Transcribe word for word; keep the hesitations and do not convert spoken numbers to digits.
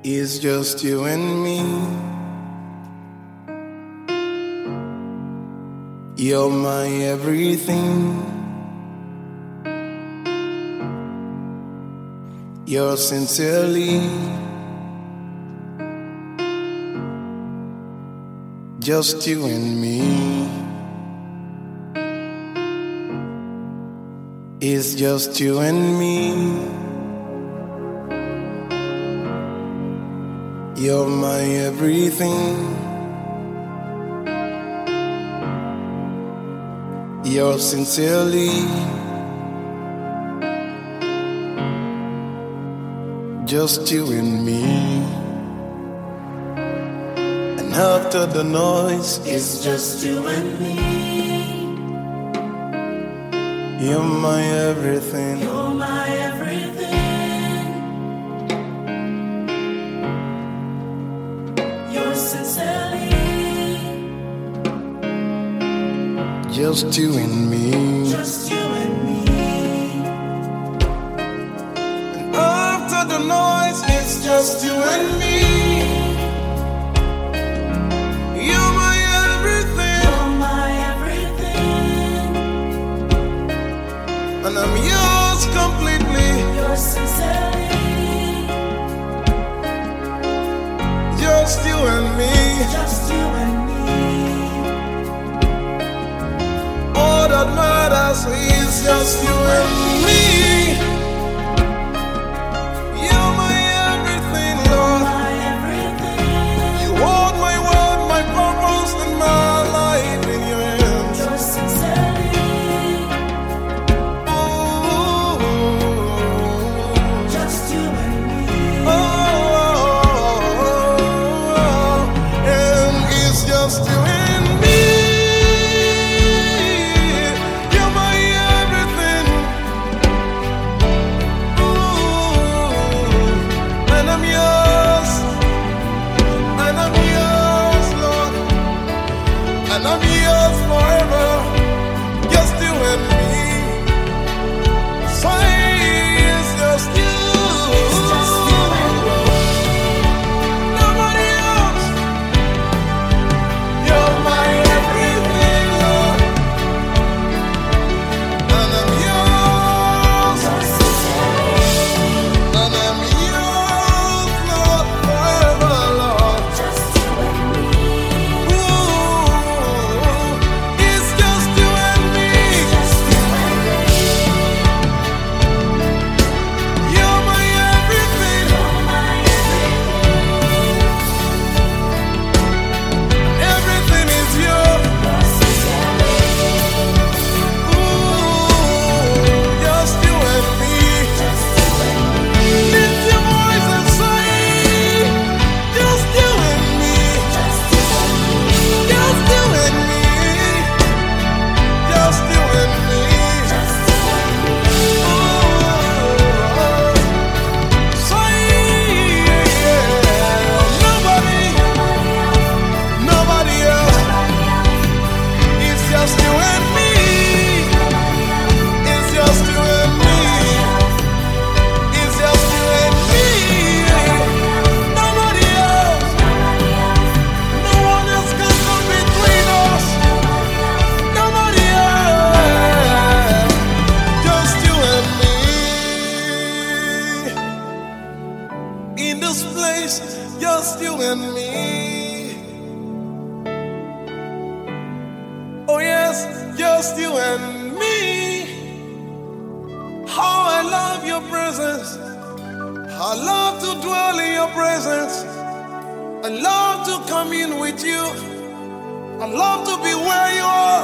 It's just you and me. You're my everything. You're sincerely just you and me. It's just you and me. You're my everything. You're sincerely just you and me. And after the noise, it's just you and me. You're my everything. You're my everything. You're sincerely just you and me. Just you and me. And after the noise, it's just you and me. You're my everything. You're my everything. And I'm yours completely. You're sincerely just you and me. Just you and me. All that matters is just you and me. You're my everything, Lord. My everything. You hold my world, my purpose, and my life in your hands. You're sincerely Ooh. just you and me. Oh, and it's just you and me. You're my everything. Ooh. And I'm yours. And I'm yours, Lord. And I'm yours forever. Just you and me. Say it's just you. It's just you and me. Nobody else. You're my everything, Lord. And I'm yours. You're sincerely And I'm yours, Lord, forever, Lord. just you and me. Ooh, it's just you and me. Just you and me. You're my everything. You're my everything. Everything is yours. You're sincerely Ooh, just you and me. just you and me. Lift your voice and say, just you and me. Just you and me. Just you and me. Just you and me. Just you and me. Nobody else. It's just you and me. It's just you and me. It's just you and me. Nobody else. No one else can come between us. Nobody else. Just you and me. In this place, just you and me. Oh yes, just you and me. How I love your presence. I love to dwell in your presence. I love to come in with you. I love to be where you are.